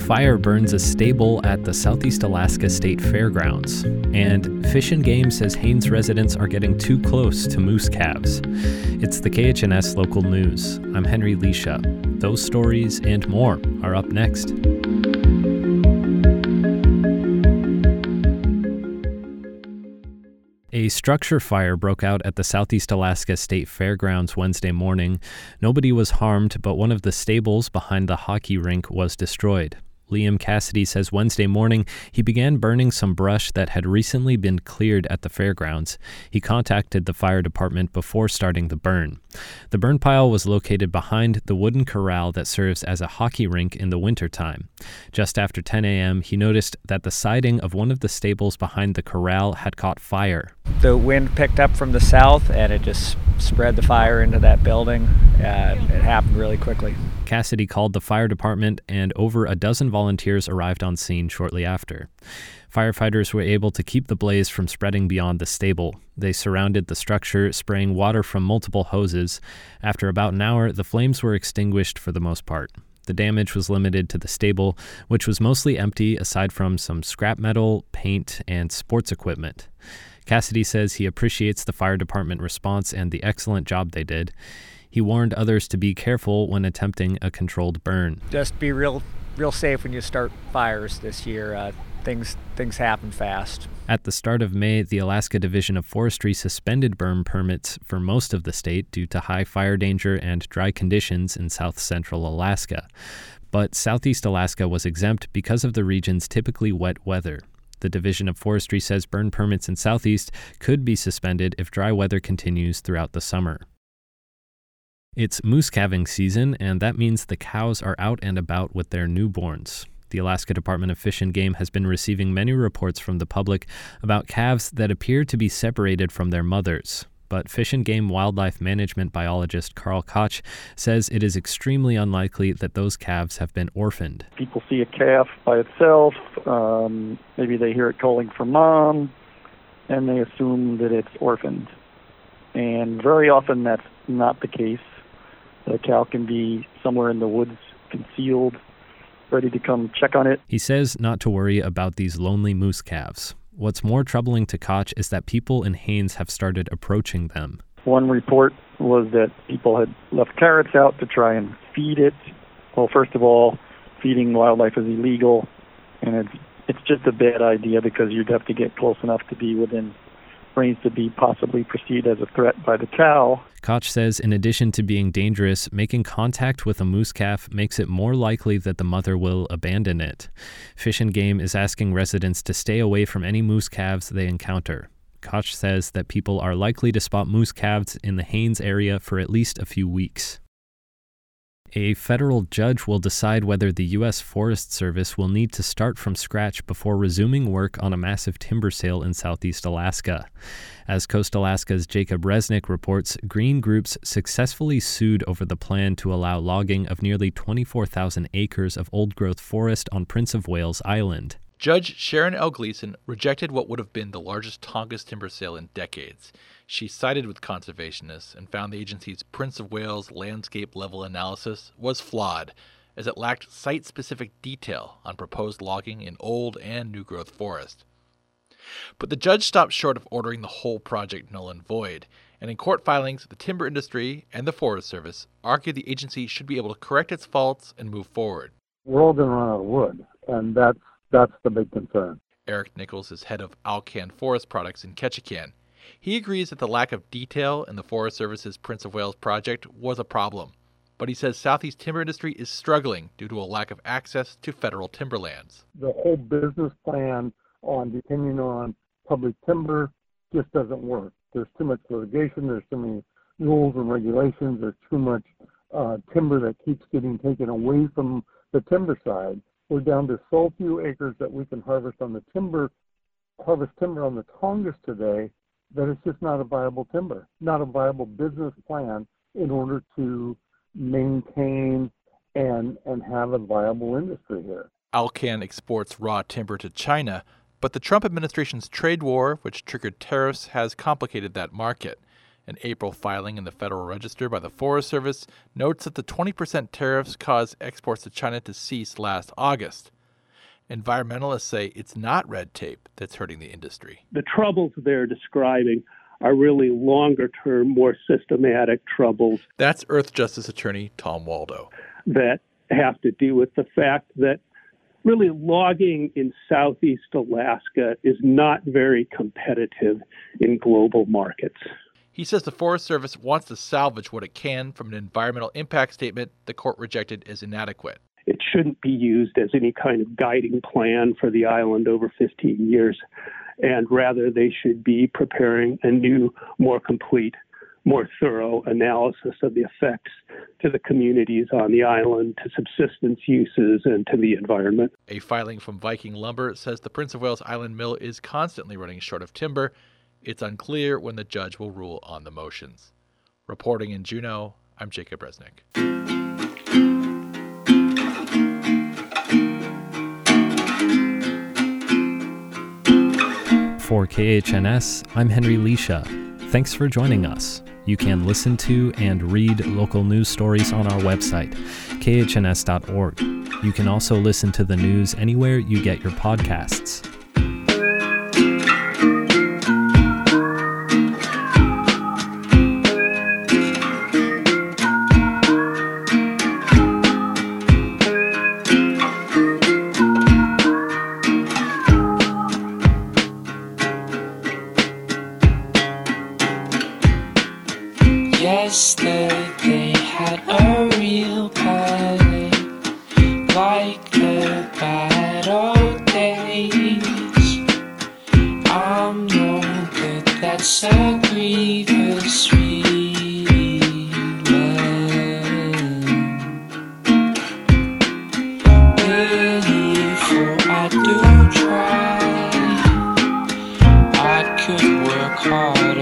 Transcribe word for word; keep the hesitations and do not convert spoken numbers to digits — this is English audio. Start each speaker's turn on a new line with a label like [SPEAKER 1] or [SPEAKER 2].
[SPEAKER 1] fire burns a stable at the Southeast Alaska State Fairgrounds. And Fish and Game says Haines residents are getting too close to moose calves. It's the K H N S Local News. I'm Henry Leisha. Those stories and more are up next. A structure fire broke out at the Southeast Alaska State Fairgrounds Wednesday morning. Nobody was harmed, but one of the stables behind the hockey rink was destroyed. Liam Cassidy says Wednesday morning he began burning some brush that had recently been cleared at the fairgrounds. He contacted the fire department before starting the burn. The burn pile was located behind the wooden corral that serves as a hockey rink in the wintertime. Just after ten a.m., he noticed that the siding of one of the stables behind the corral had caught fire.
[SPEAKER 2] The wind picked up from the south and it just spread the fire into that building. Uh, it happened really quickly.
[SPEAKER 1] Cassidy called the fire department, and over a dozen volunteers arrived on scene shortly after. Firefighters were able to keep the blaze from spreading beyond the stable. They surrounded the structure, spraying water from multiple hoses. After about an hour, the flames were extinguished for the most part. The damage was limited to the stable, which was mostly empty aside from some scrap metal, paint, and sports equipment. Cassidy says he appreciates the fire department response and the excellent job they did. He warned others to be careful when attempting a controlled burn.
[SPEAKER 2] Just be real real safe when you start fires this year. Uh, things things happen fast.
[SPEAKER 1] At the start of May, the Alaska Division of Forestry suspended burn permits for most of the state due to high fire danger and dry conditions in south central Alaska. But Southeast Alaska was exempt because of the region's typically wet weather. The Division of Forestry says burn permits in Southeast could be suspended if dry weather continues throughout the summer. It's moose calving season, and that means the cows are out and about with their newborns. The Alaska Department of Fish and Game has been receiving many reports from the public about calves that appear to be separated from their mothers. But Fish and Game wildlife management biologist Carl Koch says it is extremely unlikely that those calves have been orphaned.
[SPEAKER 3] People see a calf by itself, um, maybe they hear it calling for mom, and they assume that it's orphaned. And very often that's not the case. The cow can be somewhere in the woods, concealed, ready to come check on it.
[SPEAKER 1] He says not to worry about these lonely moose calves. What's more troubling to Koch is that people in Haines have started approaching them.
[SPEAKER 3] One report was that people had left carrots out to try and feed it. Well, first of all, feeding wildlife is illegal, and it's it's just a bad idea because you'd have to get close enough to be within range to be possibly perceived as a threat by the cow.
[SPEAKER 1] Koch says in addition to being dangerous, making contact with a moose calf makes it more likely that the mother will abandon it. Fish and Game is asking residents to stay away from any moose calves they encounter. Koch says that people are likely to spot moose calves in the Haines area for at least a few weeks. A federal judge will decide whether the U S Forest Service will need to start from scratch before resuming work on a massive timber sale in southeast Alaska. As Coast Alaska's Jacob Resnick reports, green groups successfully sued over the plan to allow logging of nearly twenty-four thousand acres of old-growth forest on Prince of Wales Island.
[SPEAKER 4] Judge Sharon L. Gleason rejected what would have been the largest Tongass timber sale in decades. She sided with conservationists and found the agency's Prince of Wales landscape level analysis was flawed, as it lacked site-specific detail on proposed logging in old and new-growth forest. But the judge stopped short of ordering the whole project null and void, and in court filings, the timber industry and the Forest Service argued the agency should be able to correct its faults and move forward.
[SPEAKER 5] We're all going to run out of wood, and that's That's the big concern.
[SPEAKER 4] Eric Nichols is head of Alcan Forest Products in Ketchikan. He agrees that the lack of detail in the Forest Service's Prince of Wales project was a problem, but he says Southeast timber industry is struggling due to a lack of access to federal timberlands.
[SPEAKER 5] The whole business plan on depending on public timber just doesn't work. There's too much litigation, there's too many rules and regulations, there's too much uh, timber that keeps getting taken away from the timber side. We're down to so few acres that we can harvest on the timber, harvest timber on the Tongass today, that it's just not a viable timber, not a viable business plan in order to maintain and and have a viable industry here.
[SPEAKER 4] Alcan exports raw timber to China, but the Trump administration's trade war, which triggered tariffs, has complicated that market. An April filing in the Federal Register by the Forest Service notes that the twenty percent tariffs caused exports to China to cease last August. Environmentalists say it's not red tape that's hurting the industry.
[SPEAKER 6] The troubles they're describing are really longer-term, more systematic troubles.
[SPEAKER 4] That's Earth Justice Attorney Tom Waldo.
[SPEAKER 6] That have to do with the fact that really logging in Southeast Alaska is not very competitive in global markets.
[SPEAKER 4] He says the Forest Service wants to salvage what it can from an environmental impact statement the court rejected as inadequate.
[SPEAKER 6] It shouldn't be used as any kind of guiding plan for the island over fifteen years, and rather they should be preparing a new, more complete, more thorough analysis of the effects to the communities on the island, to subsistence uses, and to the environment.
[SPEAKER 4] A filing from Viking Lumber says the Prince of Wales Island Mill is constantly running short of timber. It's unclear when the judge will rule on the motions. Reporting in Juneau, I'm Jacob Resnick.
[SPEAKER 1] For K H N S, I'm Henry Leisha. Thanks for joining us. You can listen to and read local news stories on our website, K H N S dot org. You can also listen to the news anywhere you get your podcasts.
[SPEAKER 7] Yesterday had a real party, like the bad old days. I'm no good, that's a grievous feeling. Before I do try, I could work hard.